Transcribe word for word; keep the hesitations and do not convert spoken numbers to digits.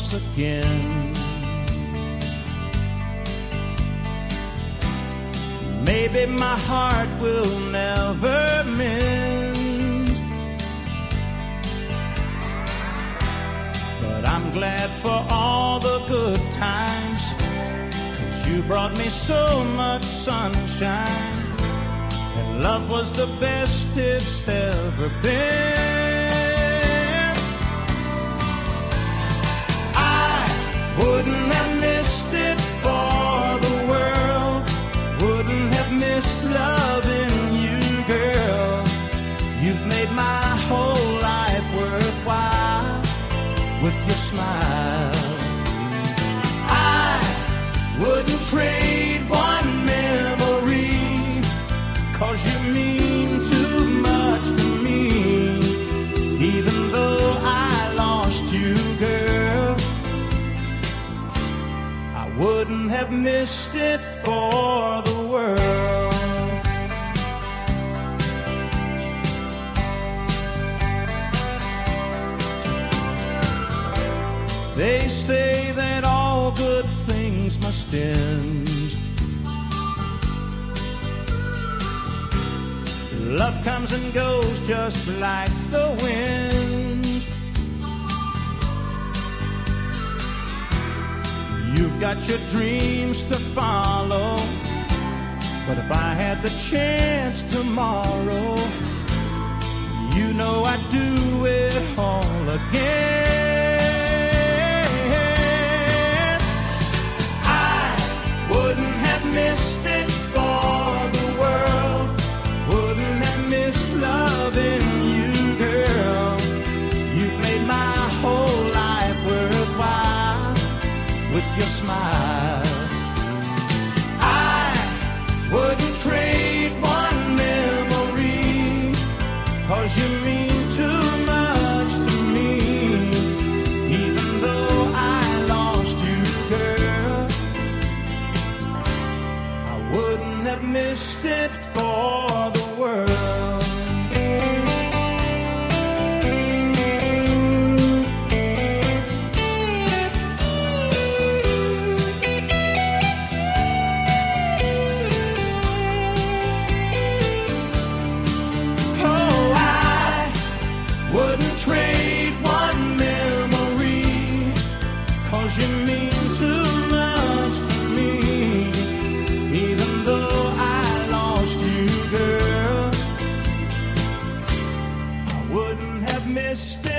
once again. Maybe my heart will never mend, but I'm glad for all the good times, 'cause you brought me so much sunshine, and love was the best it's ever been. I wouldn't have missed it for the world, wouldn't have missed loving you, girl. You've made my whole life worthwhile with your smile. I wouldn't trade one memory, 'cause you mean too much to me. Even though I lost you, girl, I wouldn't have missed it for the world. They say that all good things must end. Love comes and goes just like the wind. You've got your dreams to follow, but if I had the chance tomorrow, you know I'd do it all again. I wouldn't have missed it for the world, wouldn't have missed loving you, girl. You've made my whole life worthwhile with your smile. I wouldn't trade one memory, 'cause you mean too much to me. Even though I lost you, girl, I wouldn't have missed it for the world. Trade one memory, 'cause you mean too much to me. Even though I lost you, girl, I wouldn't have missed it.